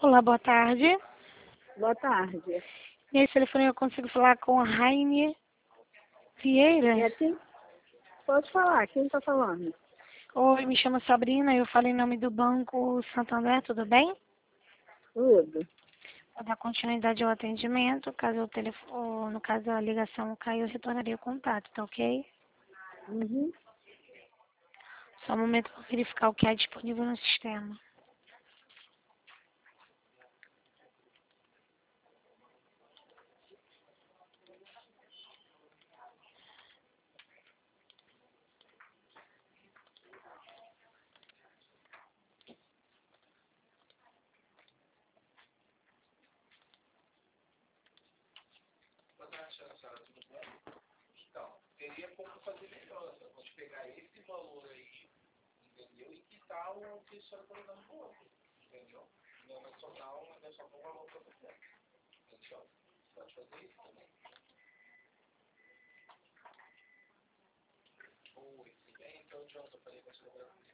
Olá, boa tarde. Boa tarde. Nesse telefone eu consigo falar com a Raine Vieira? É quem? Pode falar, quem está falando? Oi, me chamo Sabrina, eu falo em nome do Banco Santander, tudo bem? Tudo. Vou dar continuidade ao atendimento, caso o telefone, no caso a ligação caiu, eu retornaria o contato, tá ok? Uhum. Só um momento para verificar o que é disponível no sistema. Boa tarde, senhora, tudo bom? Então, teria como fazer melhor. Você pode pegar esse valor aí, entendeu? E quitar o que a senhora está dando pro outro, entendeu? Não vai sobrar um, não é só um valor para você. Entendeu? Pode fazer isso também. Oi, tudo bem? Então, John, eu falei com a senhora.